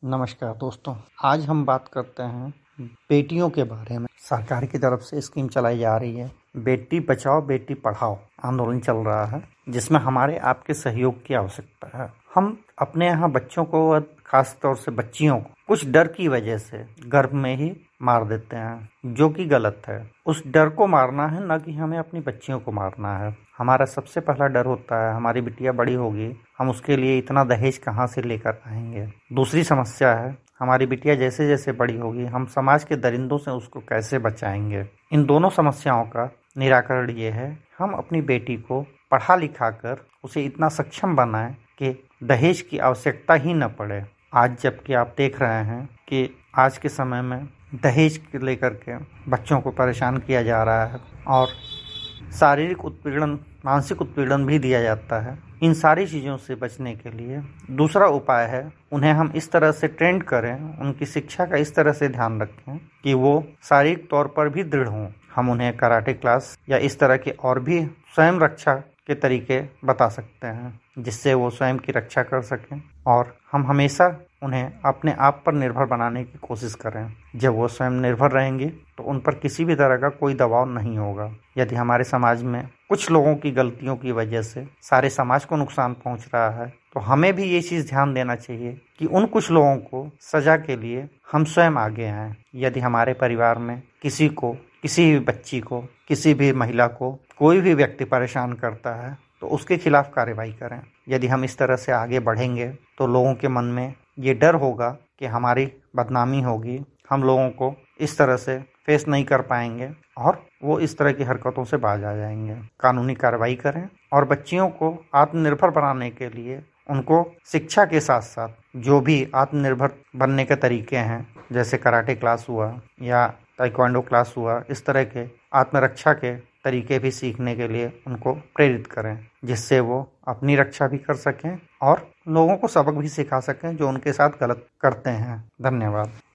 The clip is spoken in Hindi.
नमस्कार दोस्तों, आज हम बात करते हैं बेटियों के बारे में। सरकार की तरफ से स्कीम चलाई जा रही है, बेटी बचाओ बेटी पढ़ाओ आंदोलन चल रहा है, जिसमें हमारे आपके सहयोग की आवश्यकता है। हम अपने यहाँ बच्चों को, खास तौर से बच्चियों को, कुछ डर की वजह से गर्भ में ही मार देते हैं, जो कि गलत है। उस डर को मारना है, न कि हमें अपनी बच्चियों को मारना है। हमारा सबसे पहला डर होता है हमारी बिटिया बड़ी होगी, हम उसके लिए इतना दहेज कहाँ से लेकर आएंगे। दूसरी समस्या है हमारी बिटिया जैसे जैसे बड़ी होगी, हम समाज के दरिंदों से उसको कैसे बचाएंगे। इन दोनों समस्याओं का निराकरण ये है, हम अपनी बेटी को पढ़ा लिखा कर उसे इतना सक्षम बनाएं कि दहेज की आवश्यकता ही न पड़े। आज जबकि आप देख रहे हैं कि आज के समय में दहेज को लेकर के बच्चों को परेशान किया जा रहा है और शारीरिक उत्पीड़न, मानसिक उत्पीड़न भी दिया जाता है। इन सारी चीज़ों से बचने के लिए दूसरा उपाय है, उन्हें हम इस तरह से ट्रेंड करें, उनकी शिक्षा का इस तरह से ध्यान रखें कि वो शारीरिक तौर पर भी दृढ़ हों। हम उन्हें कराटे क्लास या इस तरह के और भी स्वयं रक्षा के तरीके बता सकते हैं, जिससे वो स्वयं की रक्षा कर सकें। और हम हमेशा उन्हें अपने आप पर निर्भर बनाने की कोशिश करें। जब वो स्वयं निर्भर रहेंगी तो उन पर किसी भी तरह का कोई दबाव नहीं होगा। यदि हमारे समाज में कुछ लोगों की गलतियों की वजह से सारे समाज को नुकसान पहुंच रहा है, तो हमें भी ये चीज़ ध्यान देना चाहिए कि उन कुछ लोगों को सजा के लिए हम स्वयं आगे आएं। यदि हमारे परिवार में किसी को, किसी भी बच्ची को, किसी भी महिला को कोई भी व्यक्ति परेशान करता है, तो उसके खिलाफ कार्रवाई करें। यदि हम इस तरह से आगे बढ़ेंगे तो लोगों के मन में ये डर होगा कि हमारी बदनामी होगी, हम लोगों को इस तरह से फेस नहीं कर पाएंगे और वो इस तरह की हरकतों से बाज आ जाएंगे। कानूनी कार्रवाई करें और बच्चियों को आत्मनिर्भर बनाने के लिए उनको शिक्षा के साथ साथ जो भी आत्मनिर्भर बनने के तरीके हैं, जैसे कराटे क्लास हुआ या ताइक्वांडो क्लास हुआ, इस तरह के आत्मरक्षा के तरीके भी सीखने के लिए उनको प्रेरित करें, जिससे वो अपनी रक्षा भी कर सकें और लोगों को सबक भी सिखा सकें जो उनके साथ गलत करते हैं। धन्यवाद।